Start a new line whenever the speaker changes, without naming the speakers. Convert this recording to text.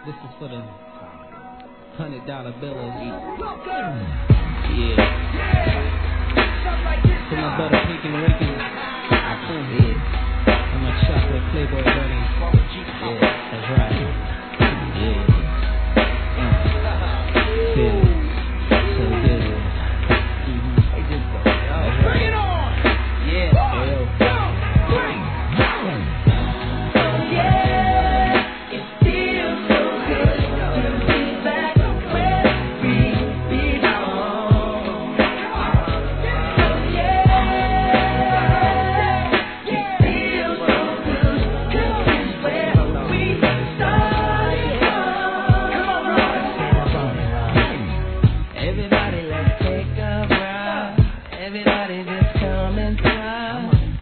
This is for the $100 billers. Yeah. For my butter pink and Rican. And my chocolate Playboy bunny.